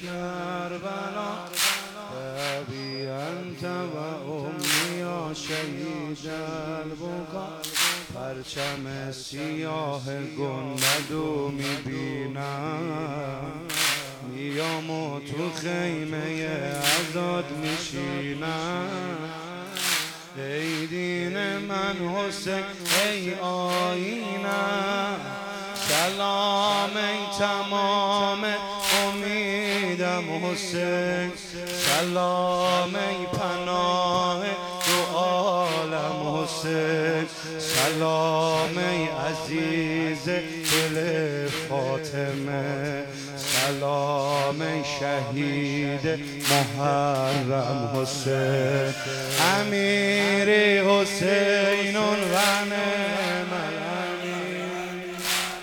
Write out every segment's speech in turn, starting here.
کربلا ابی انت و امی یا شهید البکا پرچم سیاه گنبدو میبینم میام و تو خیمه عزاد میشینم ای دین من حسین ای آینم سلام ای تمام امیدم حسین سلام ای پناه دو عالم حسین سلام ای عزیز دل فاطمه سلام ای شهید محرم حسین امیر حسین و نعم الامیر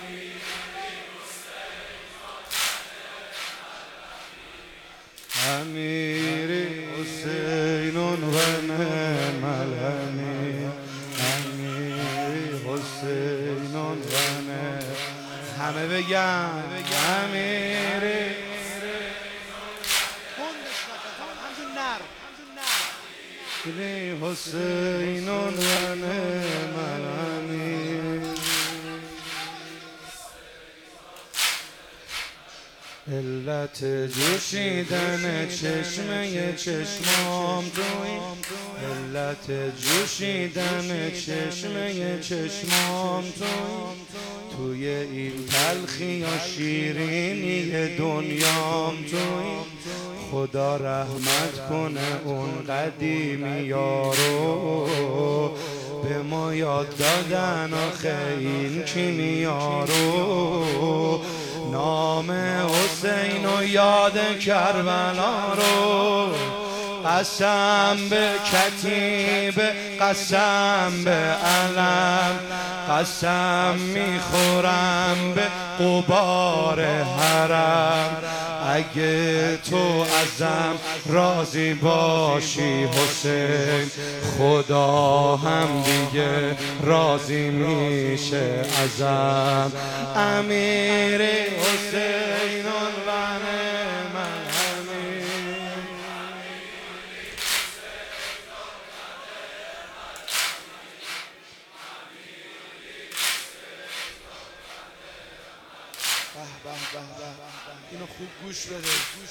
امیر حسین و نعم الامیر امیر حسین و نعم همه بگم امیر حسین و نعم الامیر علت جوشیدن چشمه چشمام توی علت جوشیدن چشمه چشمام توی این تلخی و شیرینی دنیام توی خدا رحمت کنه اون قدیمی یارو به ما یاد دادن آخه این کیمیارو نام حسین و یاد کربلا رو قسم به کتیب قسم به علم قسم میخورم به غبار حرم اگه تو ازم راضی باشی حسین خدا هم دیگه راضی میشه ازم امیر حسین و نعم الامیر اینو خوب گوش بده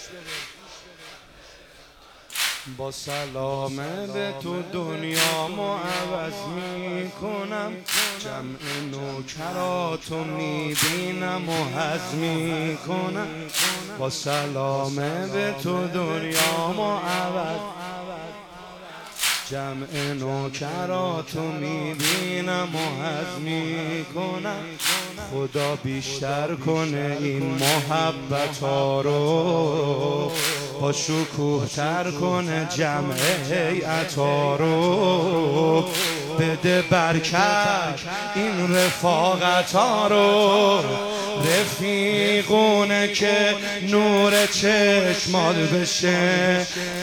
با سلامه به تو دنیامو عوض میکنم جمع نوکراتو میبینم و هضم میکنم با سلامه به تو دنیامو عوض جمع نوکراتو میبینم و هضم میکنم خدا بیشتر کنه این محبت‌ها رو با شکوه تر کنه جمع هیئت‌ها رو بده برکت این رفاقت‌ها رو رفیقونه که نور چشمات بشه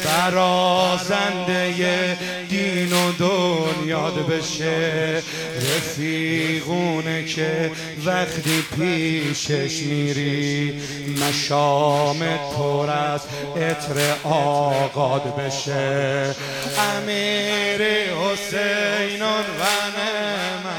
برازنده دین و دنیات بشه رفیقونه که وقتی پیشش میری مشامت پر از عطر آقاد بشه امیر حسین و نعم